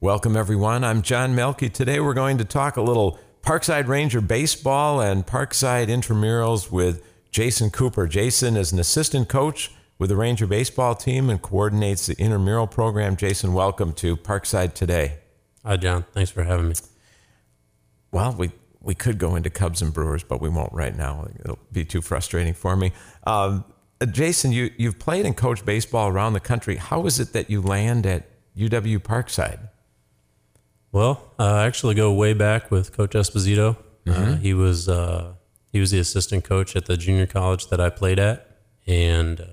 Welcome, everyone. I'm John Melky. Today we're going to talk a little Parkside Ranger baseball and Parkside intramurals with Jason Cooper. Jason is an assistant coach with the Ranger baseball team and coordinates the intramural program. Jason, welcome to Parkside Today. Hi, John. Thanks for having me. Well, we could go into Cubs and Brewers, but we won't right now. It'll be too frustrating for me. Jason, you've played and coached baseball around the country. How is it that you land at UW Parkside? Well, I actually go way back with Coach Esposito. Mm-hmm. He was the assistant coach at the junior college that I played at, and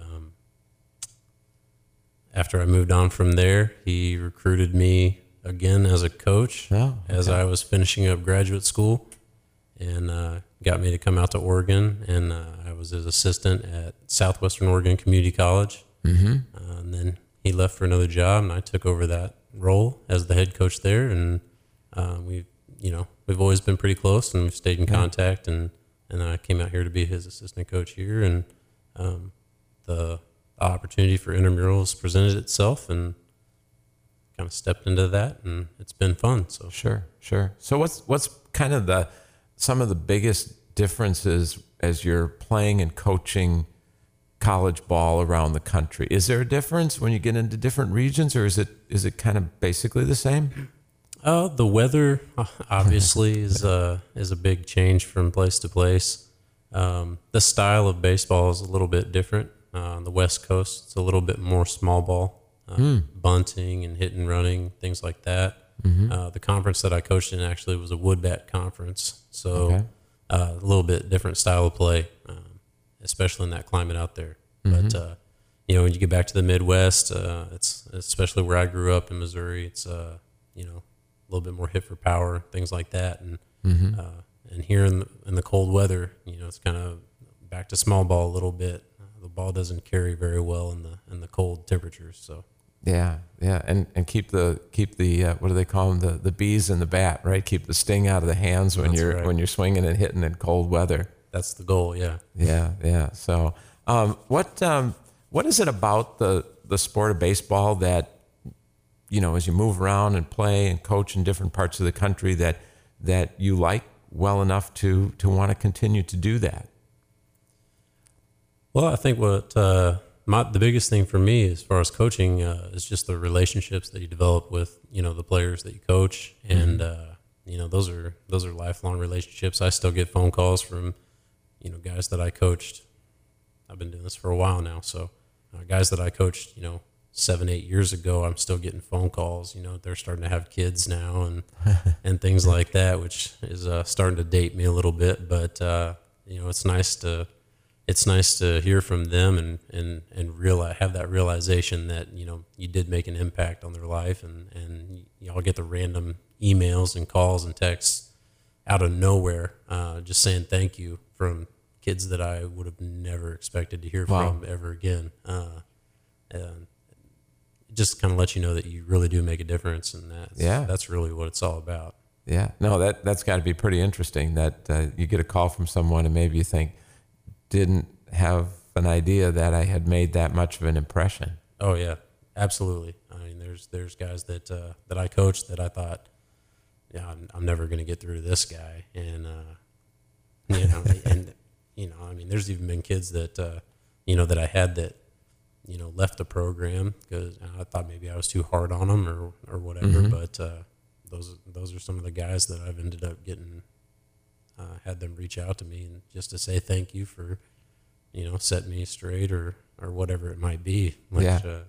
after I moved on from there, he recruited me again as a coach as I was finishing up graduate school, and got me to come out to Oregon, and I was his assistant at Southwestern Oregon Community College. Mm-hmm. And then he left for another job, and I took over that role as the head coach there, and we've always been pretty close, and we've stayed in contact, and I came out here to be his assistant coach here, and the opportunity for intramurals presented itself, and kind of stepped into that, and it's been fun. So Sure. So what's kind of some of the biggest differences as you're playing and coaching college ball around the country? Is there a difference when you get into different regions, or is it kind of basically the same? The weather obviously is a big change from place to place. The style of baseball is a little bit different. On the West Coast, it's a little bit more small ball, bunting and hit and running, things like that. Mm-hmm. The conference that I coached in actually was a wood bat conference, so a little bit different style of play, especially in that climate out there. Mm-hmm. But when you get back to the Midwest, it's especially where I grew up in Missouri. It's a little bit more hit for power, things like that, and and here in the cold weather, it's kind of back to small ball a little bit. The ball doesn't carry very well in the cold temperatures, so. Yeah, and keep the what do they call them, the bees in the bat, right? Keep the sting out of the hands when you're swinging and hitting in cold weather. That's the goal, yeah. Yeah. So, what is it about the sport of baseball that, as you move around and play and coach in different parts of the country, that you like well enough to want to continue to do that? Well, I think the biggest thing for me as far as coaching is just the relationships that you develop with the players that you coach, and those are lifelong relationships. I still get phone calls from guys that I coached. I've been doing this for a while now, so guys that I coached 7-8 years ago, I'm still getting phone calls. They're starting to have kids now and things like that, which is starting to date me a little bit, but it's nice to hear from them and have that realization that you did make an impact on their life, and y'all get the random emails and calls and texts out of nowhere, just saying thank you from kids that I would have never expected to hear from ever again. And it just kind of lets you know that you really do make a difference, and that's really what it's all about. Yeah, no, that's got to be pretty interesting that you get a call from someone and maybe you think, didn't have an idea that I had made that much of an impression. Oh yeah, absolutely. I mean, there's guys that I coached that I thought, I'm never going to get through to this guy, and I mean, there's even been kids that that I had that left the program because I thought maybe I was too hard on them or whatever. Mm-hmm. But those are some of the guys that I've ended up getting. Had them reach out to me and just to say thank you for, setting me straight or whatever it might be. So.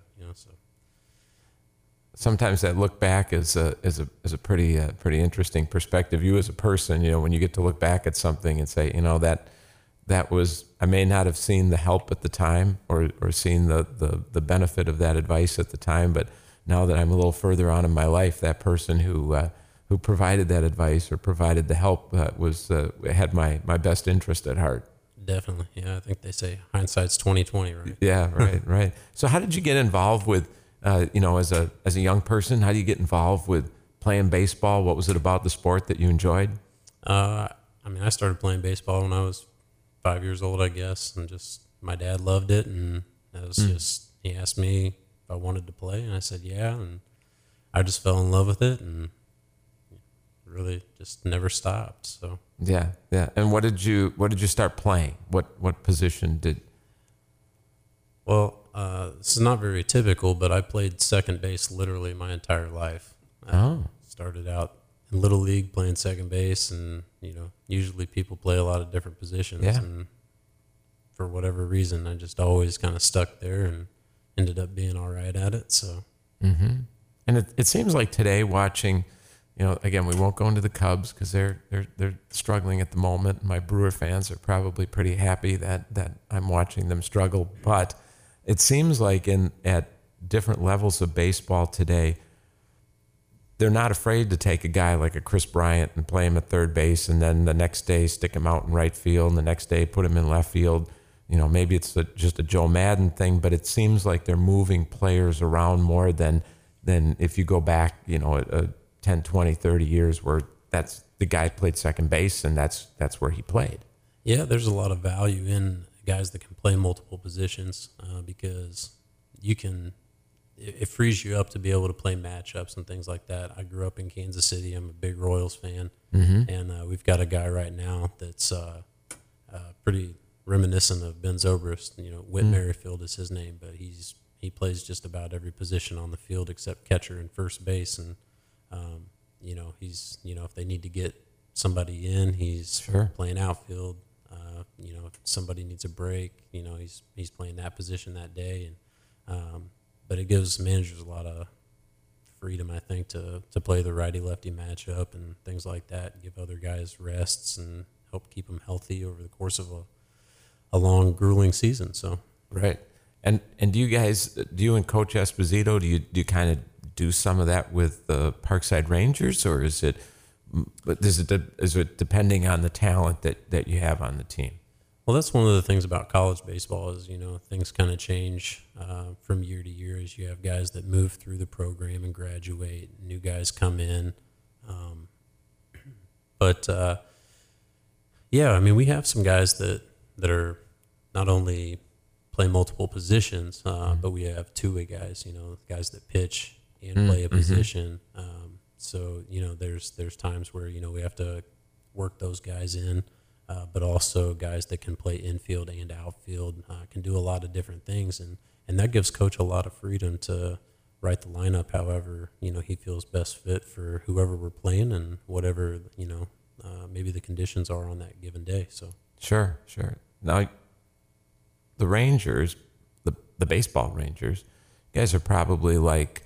Sometimes that look back is a pretty interesting perspective. You as a person, when you get to look back at something and say, that was, I may not have seen the help at the time or seen the benefit of that advice at the time, but now that I'm a little further on in my life, that person who provided that advice or provided the help had my best interest at heart. Definitely. Yeah, I think they say hindsight's 20/20, right? Yeah, right. So how did you get involved with, as a young person, how do you get involved with playing baseball? What was it about the sport that you enjoyed? I started playing baseball when I was 5 years old, I guess, and just my dad loved it, and that was just, he asked me if I wanted to play, and I said yeah, and I just fell in love with it and really just never stopped. So Yeah, yeah. And what did you start playing? What position did? well, this is not very typical, but I played second base literally my entire life. Oh, Started out in little league playing second base, and usually people play a lot of different positions. Yeah. And for whatever reason, I just always kind of stuck there and ended up being all right at it. So and it seems like today watching, again, we won't go into the Cubs because they're struggling at the moment. My Brewer fans are probably pretty happy that I'm watching them struggle. But it seems like at different levels of baseball today, they're not afraid to take a guy like a Chris Bryant and play him at third base, and then the next day stick him out in right field, and the next day put him in left field. Maybe it's just a Joe Madden thing, but it seems like they're moving players around more than if you go back, 10, 20, 30 years where that's the guy played second base and that's where he played. yeah, there's a lot of value in guys that can play multiple positions because it frees you up to be able to play matchups and things like that. I grew up in Kansas City. I'm a big Royals fan, and we've got a guy right now that's pretty reminiscent of Ben Zobrist. Whit Merrifield is his name, but he plays just about every position on the field except catcher and first base. And he's if they need to get somebody in, he's playing outfield. If somebody needs a break, he's playing that position that day. And but it gives managers a lot of freedom, I think, to play the righty-lefty matchup and things like that. Give other guys rests and help keep them healthy over the course of a long, grueling season. So right. And do you and Coach Esposito, do you kind of do some of that with the Parkside Rangers, or is it depending on the talent that you have on the team? Well, that's one of the things about college baseball is, things kind of change from year to year as you have guys that move through the program and graduate, new guys come in. We have some guys that are not only play multiple positions, but we have two-way guys, guys that pitch and play a position. There's times where, we have to work those guys in. But also guys that can play infield and outfield, can do a lot of different things. And that gives Coach a lot of freedom to write the lineup however, he feels best fit for whoever we're playing and whatever, maybe the conditions are on that given day. So Sure. Now, the Rangers, the baseball Rangers, you guys are probably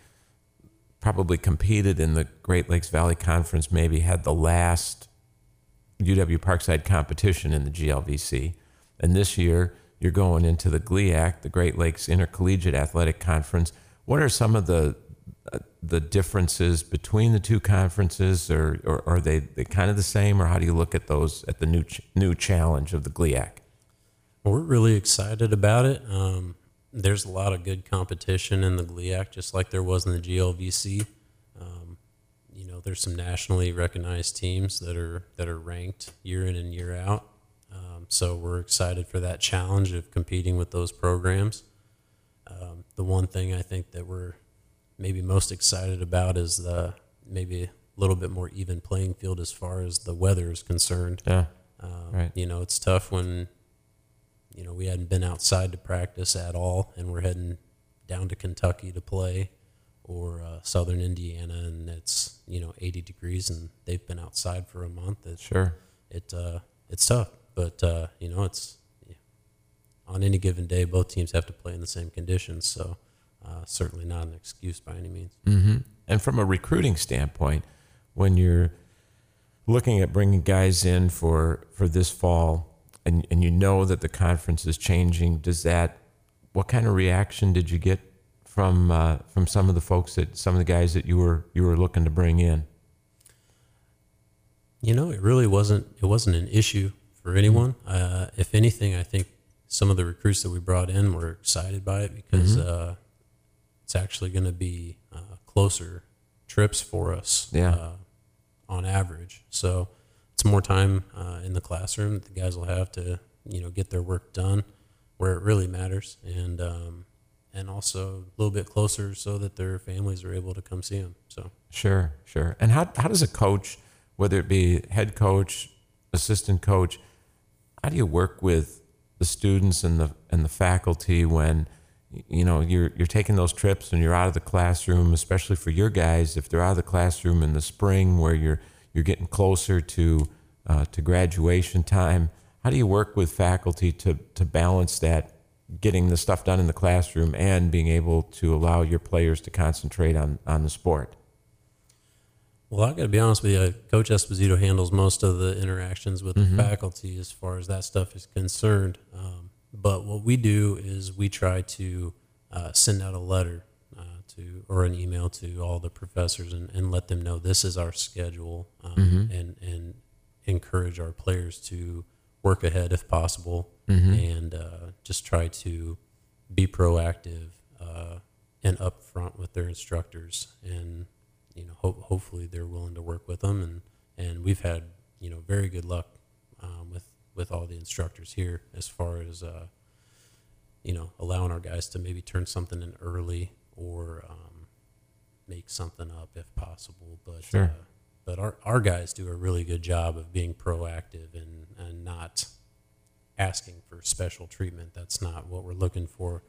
competed in the Great Lakes Valley Conference, maybe had the last UW Parkside competition in the GLVC. And this year, you're going into the GLIAC, the Great Lakes Intercollegiate Athletic Conference. What are some of the differences between the two conferences, or are they kind of the same, or how do you look at those at the new challenge of the GLIAC? Well, we're really excited about it. There's a lot of good competition in the GLIAC, just like there was in the GLVC. There's some nationally recognized teams that are ranked year in and year out. So we're excited for that challenge of competing with those programs. The one thing I think that we're maybe most excited about is the maybe a little bit more even playing field as far as the weather is concerned. Yeah, right. It's tough when, we hadn't been outside to practice at all and we're heading down to Kentucky to play, or southern Indiana, and it's 80 degrees and they've been outside for a month. It's tough, but it's on any given day both teams have to play in the same conditions, so certainly not an excuse by any means. Mm-hmm. And from a recruiting standpoint, when you're looking at bringing guys in for this fall, and that the conference is changing, what kind of reaction did you get from some of the guys that you were looking to bring in? It really wasn't an issue for anyone. If anything, I think some of the recruits that we brought in were excited by it because it's actually going to be closer trips for us on average. So it's more time in the classroom that the guys will have to get their work done where it really matters. And and also a little bit closer so that their families are able to come see them. So Sure, sure. And how does a coach, whether it be head coach, assistant coach, how do you work with the students and the faculty when you're taking those trips and you're out of the classroom, especially for your guys, if they're out of the classroom in the spring where you're getting closer to graduation time? How do you work with faculty to balance that, getting the stuff done in the classroom and being able to allow your players to concentrate on the sport? Well, I got to be honest with you. Coach Esposito handles most of the interactions with the faculty as far as that stuff is concerned. But what we do is we try to send out a letter or an email to all the professors and let them know this is our schedule, and encourage our players to work ahead if possible, and just try to be proactive and upfront with their instructors, and hopefully they're willing to work with them, and we've had very good luck with all the instructors here as far as allowing our guys to maybe turn something in early or make something up if possible. But sure. But our guys do a really good job of being proactive and not asking for special treatment. That's not what we're looking for.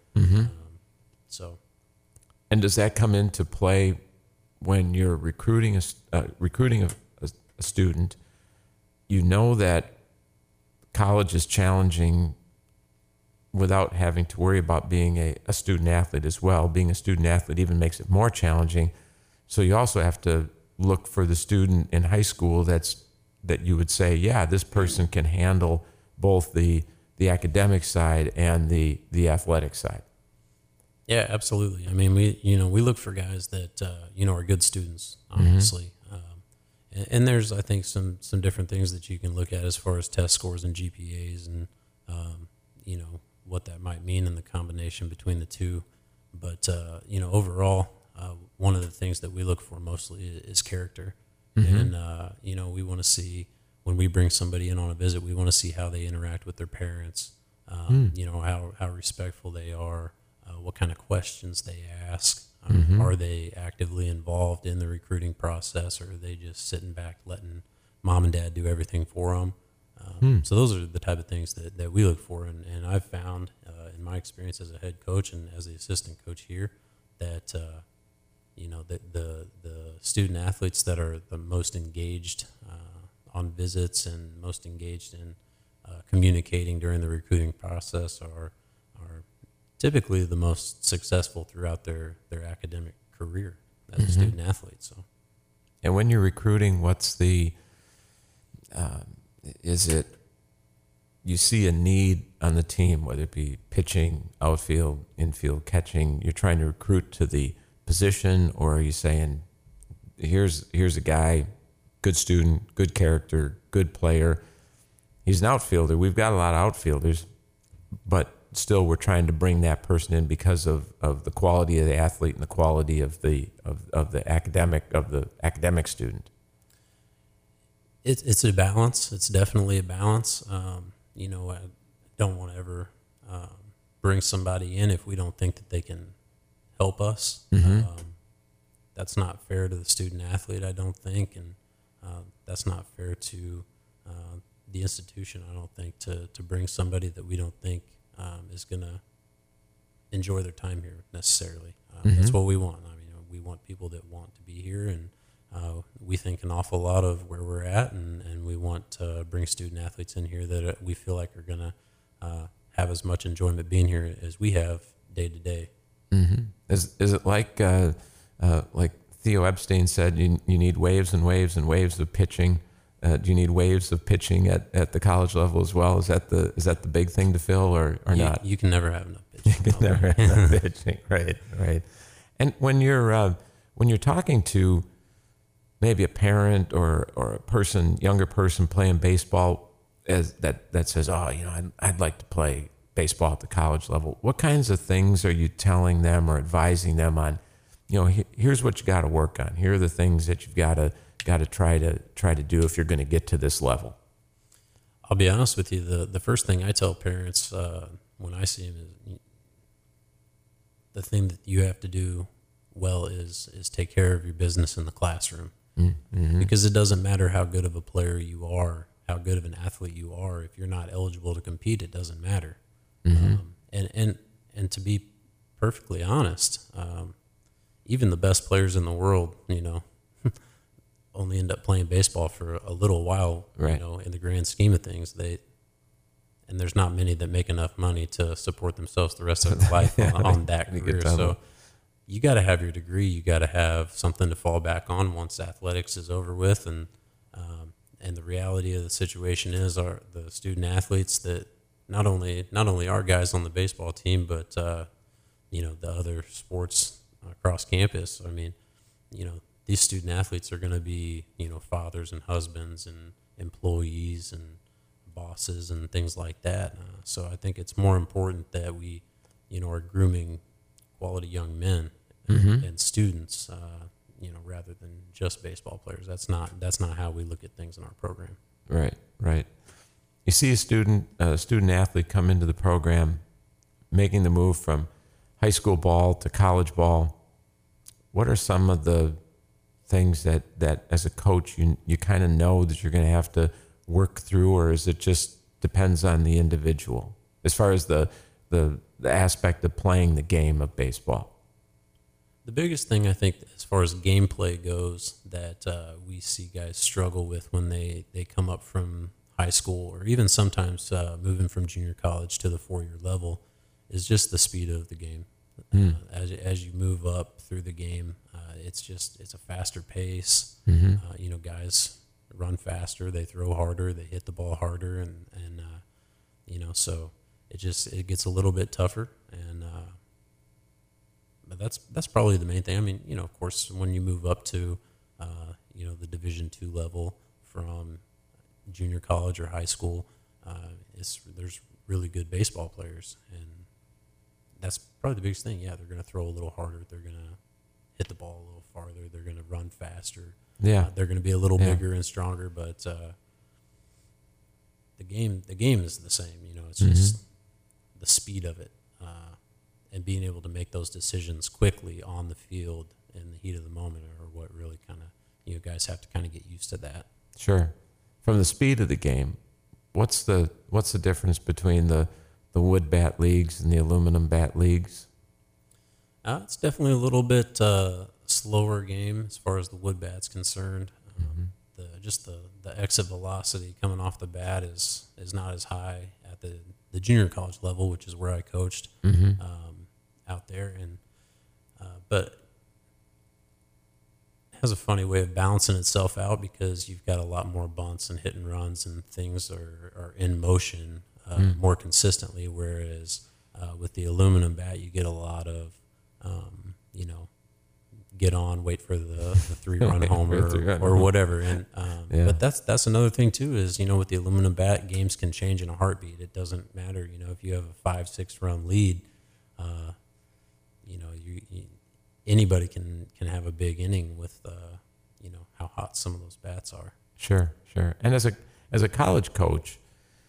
And does that come into play when you're recruiting a student? You know that college is challenging without having to worry about being a student athlete as well. Being a student athlete even makes it more challenging. So you also have to look for the student in high school that you would say, yeah, this person can handle both the academic side and the athletic side. Yeah, absolutely. I mean, we look for guys that are good students, obviously. And there's, I think, some different things that you can look at as far as test scores and GPAs and what that might mean in the combination between the two. But overall, one of the things that we look for mostly is character. And we want to see, when we bring somebody in on a visit, we want to see how they interact with their parents. How respectful they are. What kind of questions they ask. Are they actively involved in the recruiting process, or are they just sitting back letting mom and dad do everything for them? So those are the type of things that we look for. And I've found in my experience as a head coach and as the assistant coach here that the student athletes that are the most engaged on visits and most engaged in communicating during the recruiting process are typically the most successful throughout their academic career as a student athlete. So, and when you're recruiting, what's the is it you see a need on the team, whether it be pitching, outfield, infield, catching? You're trying to recruit to the position, or are you saying, here's a guy, good student, good character, good player. He's an outfielder. We've got a lot of outfielders, but still we're trying to bring that person in because of the quality of the athlete and the quality of the academic student. It's a balance. It's definitely a balance. I don't want to ever bring somebody in if we don't think that they can help us. That's not fair to the student athlete, I don't think, and that's not fair to the institution, I don't think, to bring somebody that we don't think is going to enjoy their time here necessarily. That's what we want. I mean, we want people that want to be here, and we think an awful lot of where we're at, and we want to bring student athletes in here that we feel like are going to have as much enjoyment being here as we have day to day. Is it like Theo Epstein said, you need waves and waves and waves of pitching? Do you need waves of pitching at the college level as well? Is that the big thing to fill, or not? You can never have enough pitching. You can never have enough pitching, right. And when you're talking to maybe a parent or a younger person playing baseball, that says, I'd like to play baseball at the college level. What kinds of things are you telling them or advising them on? Here's what you got to work on. Here are the things that you've got to try to do if you're going to get to this level. I'll be honest with you. The first thing I tell parents when I see them is the thing that you have to do well is take care of your business in the classroom. Mm-hmm. Because it doesn't matter how good of a player you are, how good of an athlete you are. If you're not eligible to compete, it doesn't matter. Mm-hmm. And to be perfectly honest, even the best players in the world, only end up playing baseball for a little while. Right. In the grand scheme of things, and there's not many that make enough money to support themselves the rest of their life on that career. So you got to have your degree. You got to have something to fall back on once athletics is over with. And the reality of the situation is the student athletes that not only our guys on the baseball team, but the other sports across campus. I mean, these student athletes are going to be fathers and husbands and employees and bosses and things like that. So I think it's more important that we are grooming quality young men and students, rather than just baseball players. That's not how we look at things in our program. Right. You see a student athlete come into the program, making the move from high school ball to college ball. What are some of the things that as a coach you kind of know that you're going to have to work through, or is it just depends on the individual as far as the aspect of playing the game of baseball? The biggest thing I think as far as gameplay goes that we see guys struggle with when they come up from high school, or even sometimes moving from junior college to the 4-year level, is just the speed of the game. As you move up through the game, it's a faster pace. Guys run faster, they throw harder, they hit the ball harder, and so it gets a little bit tougher. And but that's probably the main thing. I mean, of course, when you move up to the Division II level from junior college or high school, there's really good baseball players, and that's probably the biggest thing. Yeah, they're going to throw a little harder. They're going to hit the ball a little farther. They're going to run faster. Yeah, they're going to be a little bigger and stronger. But the game is the same. It's just the speed of it, and being able to make those decisions quickly on the field in the heat of the moment are what really kind of guys have to kind of get used to that. Sure. From the speed of the game, what's the difference between the wood bat leagues and the aluminum bat leagues? It's definitely a little bit slower game as far as the wood bat's concerned. The exit velocity coming off the bat is not as high at the junior college level, which is where I coached out there, and but it has a funny way of balancing itself out because you've got a lot more bunts and hit and runs, and things are in motion more consistently, whereas with the aluminum bat you get a lot of get on, wait for the 3-run homer or whatever. And but that's another thing too is with the aluminum bat, games can change in a heartbeat. It doesn't matter if you have a 5-6 run lead, anybody can have a big inning with how hot some of those bats are. Sure. And as a college coach,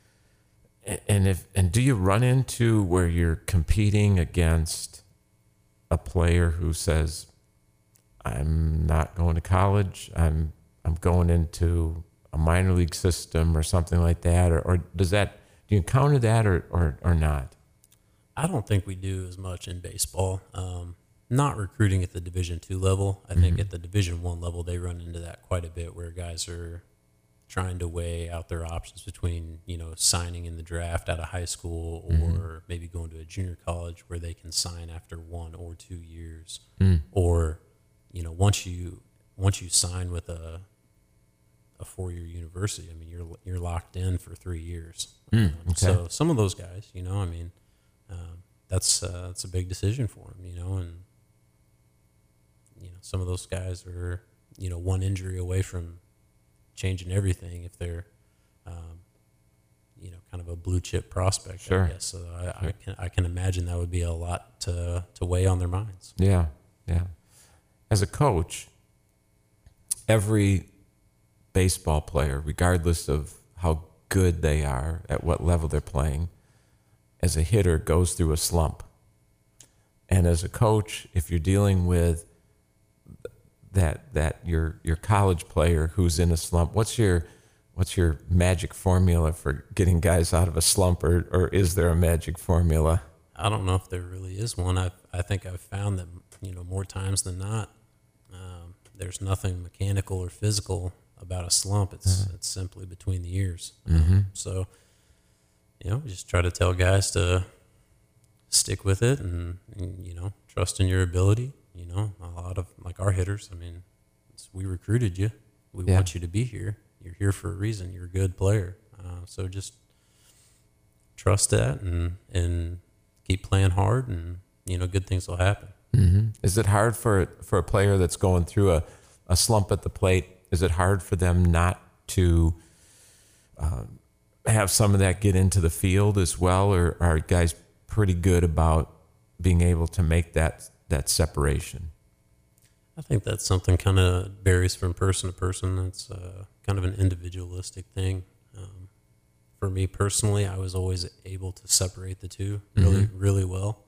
and do you run into where you're competing against a player who says, I'm not going to college, I'm going into a minor league system or something like that, or do you encounter that or not? I don't think we do as much in baseball. Not recruiting at the Division II level. I think at the Division I level they run into that quite a bit, where guys are trying to weigh out their options between signing in the draft out of high school or maybe going to a junior college where they can sign after 1 or 2 years, or once you sign with a 4-year university, I mean you're locked in for 3 years. Okay. So some of those guys, that's a big decision for them, and some of those guys are one injury away from changing everything if they're kind of a blue chip prospect. Sure. I guess. So I can imagine that would be a lot to weigh on their minds. Yeah. As a coach, every baseball player, regardless of how good they are, at what level they're playing, as a hitter goes through a slump. And as a coach, if you're dealing with that your college player who's in a slump, what's your magic formula for getting guys out of a slump, or is there a magic formula? I don't know if there really is one. I think I've found that, more times than not, there's nothing mechanical or physical about a slump. It's simply between the ears. So, we just try to tell guys to stick with it and trust in your ability. A lot of, like, our hitters, I mean, we recruited you. We want you to be here. You're here for a reason. You're a good player. So just trust that and keep playing hard, and, good things will happen. Is it hard for a player that's going through a slump at the plate? Is it hard for them not to have some of that get into the field as well, or are guys pretty good about being able to make that separation? I think that's something kind of varies from person to person. It's kind of an individualistic thing. For me personally, I was always able to separate the two really well.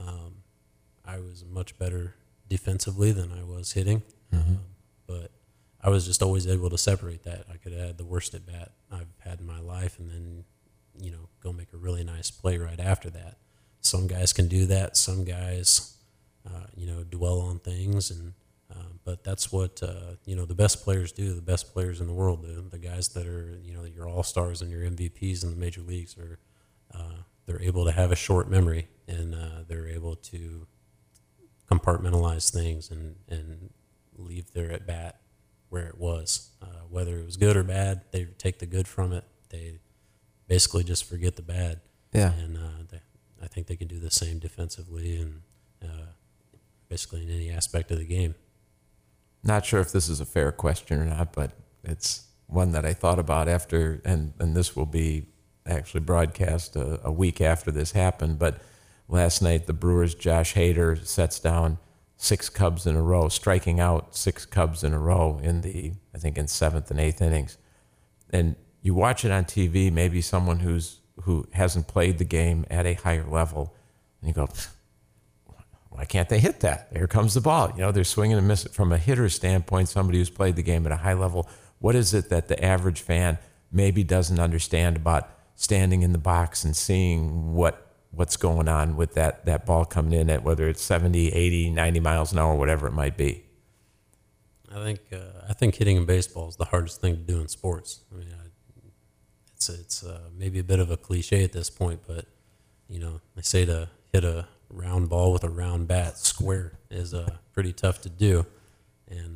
I was much better defensively than I was hitting, but I was just always able to separate that. I could have had the worst at bat I've had in my life, and then go make a really nice play right after that. Some guys can do that. Some guys, dwell on things, and but that's what the best players do. The best players in the world do. The guys that are your all-stars and your MVPs in the major leagues are they're able to have a short memory, and they're able to compartmentalize things and leave their at bat where it was, whether it was good or bad. They take the good from it. They basically just forget the bad. And I think they can do the same defensively and basically in any aspect of the game. Not sure if this is a fair question or not, but it's one that I thought about after, and this will be actually broadcast a week after this happened. But last night, the Brewers' Josh Hader sets down 6 Cubs in a row, striking out 6 Cubs in a row in the 7th and 8th innings. And you watch it on TV, maybe someone who hasn't played the game at a higher level, and you go, why can't they hit that? Here comes the ball. They're swinging and missing. From a hitter's standpoint, somebody who's played the game at a high level, what is it that the average fan maybe doesn't understand about standing in the box and seeing what's going on with that ball coming in at whether it's 70, 80, 90 miles an hour, whatever it might be? I think hitting in baseball is the hardest thing to do in sports. I mean, it's maybe a bit of a cliche at this point, but they say to hit a round ball with a round bat square is pretty tough to do. And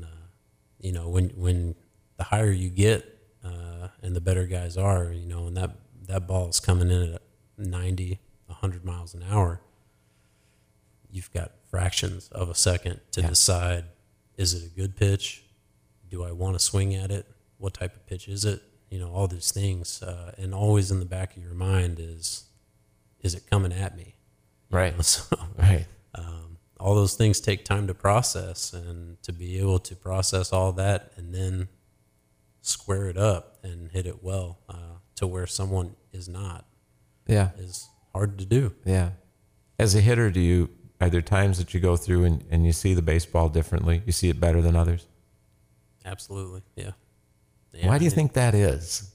when the higher you get and the better guys are, and that ball is coming in at 90, 100 miles an hour, you've got fractions of a second to decide, is it a good pitch? Do I want to swing at it? What type of pitch is it? All these things. And always in the back of your mind is it coming at me? Right. Right. All those things take time to process, and to be able to process all that and then square it up and hit it well to where someone is not is hard to do. Yeah. As a hitter, are there times that you go through and you see the baseball differently? You see it better than others? Absolutely, yeah. Why do you think that is?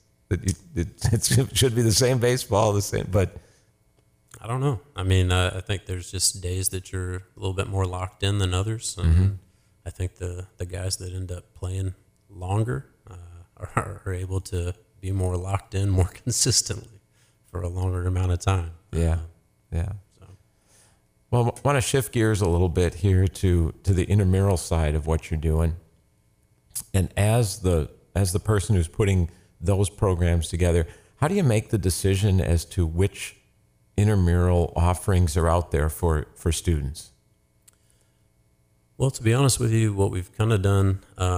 It should be the same baseball, but I don't know. I mean, I think there's just days that you're a little bit more locked in than others. And I think the guys that end up playing longer are able to be more locked in more consistently for a longer amount of time. Yeah. So. Well, I want to shift gears a little bit here to the intramural side of what you're doing. And as the person who's putting those programs together, how do you make the decision as to which intramural offerings are out there for students? Well, to be honest with you, what we've kind of done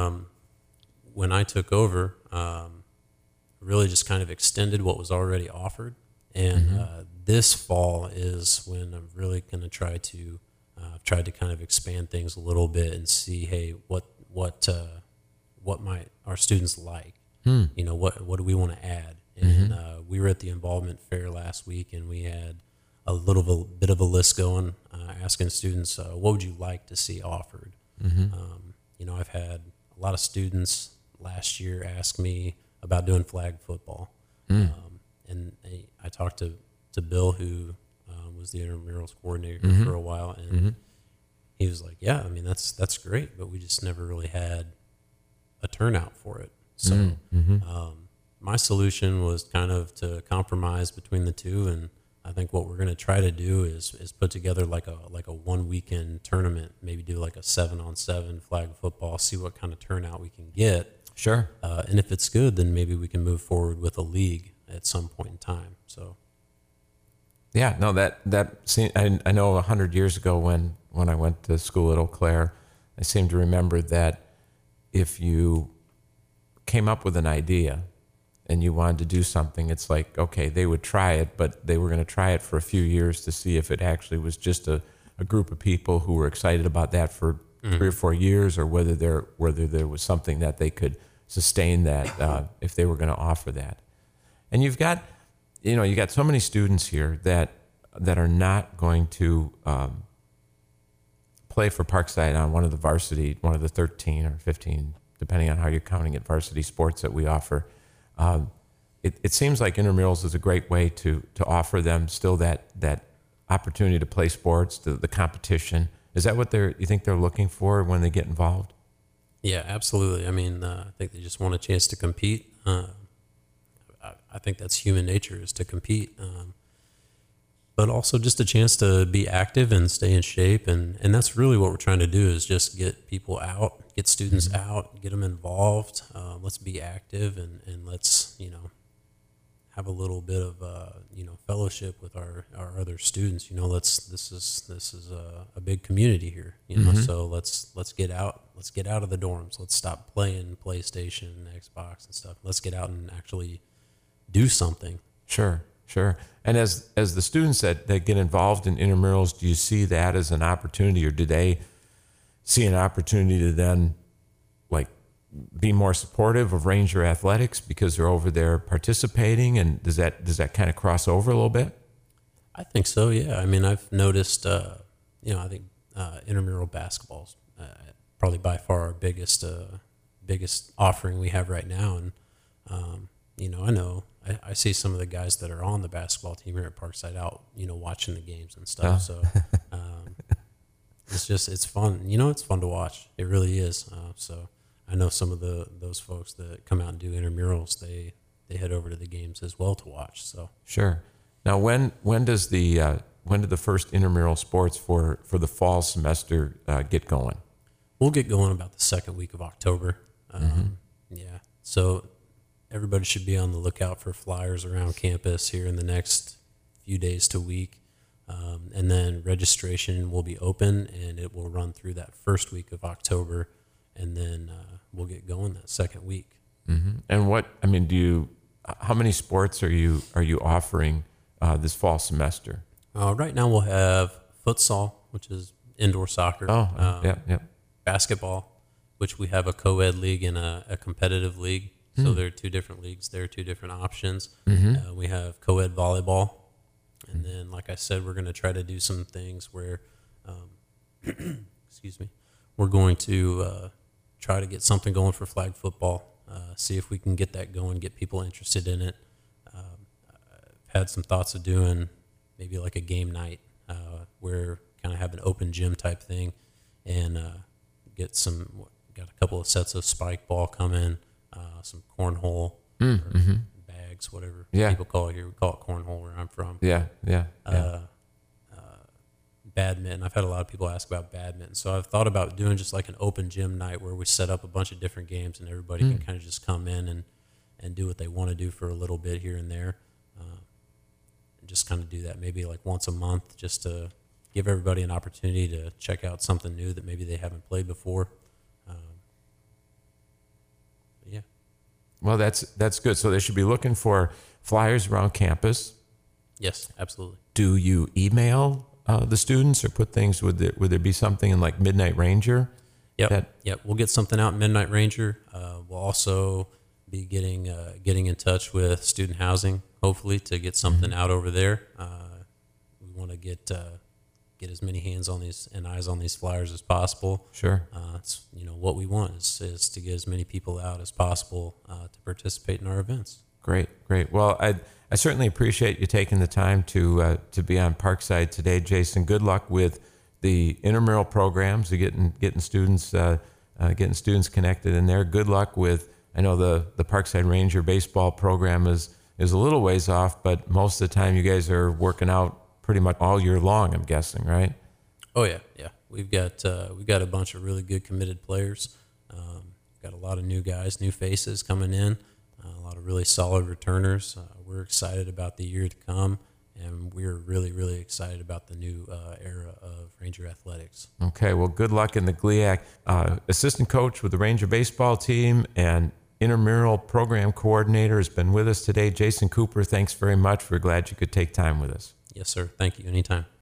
when I took over, really just kind of extended what was already offered. And this fall is when I'm really going to try to kind of expand things a little bit and see, hey, what might our students like? What do we want to add? And we were at the involvement fair last week, and we had bit of a list going, asking students, what would you like to see offered? I've had a lot of students last year ask me about doing flag football. And I talked to Bill, who was the intramurals coordinator for a while, and he was like, "Yeah, I mean that's great, but we just never really had a turnout for it." So my solution was kind of to compromise between the two, and I think what we're going to try to do is put together like a 1 weekend tournament, maybe do like a 7-on-7 flag football, see what kind of turnout we can get. Sure. And if it's good, then maybe we can move forward with a league at some point in time. So. Yeah, no, I know 100 years ago when I went to school at Eau Claire, I seem to remember that if you came up with an idea and you wanted to do something, it's like, okay, they would try it, but they were going to try it for a few years to see if it actually was just a group of people who were excited about that for 3 or 4 years, or whether there was something that they could sustain that if they were going to offer that. And you got so many students here that are not going to play for Parkside on one of the 13 or 15, depending on how you're counting it, varsity sports that we offer. It seems like intramurals is a great way to offer them still that opportunity to play sports, the competition. Is that what you think they're looking for when they get involved? Yeah, absolutely. I mean, I think they just want a chance to compete. I think that's human nature, is to compete, but also just a chance to be active and stay in shape. And that's really what we're trying to do, is just get people out, get students out, get them involved. Let's be active and let's, have a little bit of, fellowship with our other students. This is a big community here, so let's get out. Let's get out of the dorms. Let's stop playing PlayStation, Xbox and stuff. Let's get out and actually do something. Sure. And as the students that get involved in intramurals, do you see that as an opportunity, or do they see an opportunity to then be more supportive of Ranger athletics because they're over there participating? And does that kind of cross over a little bit? I think so. Yeah. I mean, I've noticed, I think intramural basketball's probably by far our biggest offering we have right now. And, I see some of the guys that are on the basketball team here at Parkside out, watching the games and stuff. So it's fun. It's fun to watch. It really is. So I know some of those folks that come out and do intramurals, they head over to the games as well to watch. So sure. Now, when do the first intramural sports for the fall semester get going? We'll get going about the second week of October. Yeah. So everybody should be on the lookout for flyers around campus here in the next few days to week. And then registration will be open, and it will run through that first week of October, and then we'll get going that second week. And how many sports are you offering this fall semester? Right now we'll have futsal, which is indoor soccer. Yeah. Basketball, which we have a co-ed league and a competitive league. So there are two different leagues. There are two different options. We have co-ed volleyball. And then, like I said, we're going to try to do some things where, excuse me, we're going to try to get something going for flag football, see if we can get that going, get people interested in it. I've had some thoughts of doing maybe like a game night where kind of have an open gym type thing, and got a couple of sets of spike ball coming, some cornhole, bags, whatever people call it here. We call it cornhole where I'm from. Yeah. Badminton. I've had a lot of people ask about badminton. So I've thought about doing just like an open gym night where we set up a bunch of different games and everybody can kind of just come in and do what they want to do for a little bit here and there. And just kind of do that maybe like once a month, just to give everybody an opportunity to check out something new that maybe they haven't played before. Yeah. Well, that's good. So they should be looking for flyers around campus. Yes, absolutely. Do you email the students or put things? Would there be something in like Midnight Ranger? Yep. We'll get something out in Midnight Ranger. We'll also be getting in touch with student housing, hopefully, to get something out over there. We want to get as many hands on these and eyes on these flyers as possible. Sure. It's what we want is to get as many people out as possible to participate in our events. Great. Well, I certainly appreciate you taking the time to be on Parkside today, Jason. Good luck with the intramural programs, getting students connected in there. Good luck with. I know the Parkside Ranger baseball program is a little ways off, but most of the time you guys are working out pretty much all year long, I'm guessing, right? Oh yeah. We've got a bunch of really good committed players. Got a lot of new guys, new faces coming in. A lot of really solid returners. We're excited about the year to come, and we're really, really excited about the new era of Ranger athletics. Okay, well, good luck in the GLIAC. Assistant coach with the Ranger baseball team and intramural program coordinator has been with us today. Jason Cooper, thanks very much. We're glad you could take time with us. Yes, sir. Thank you. Anytime.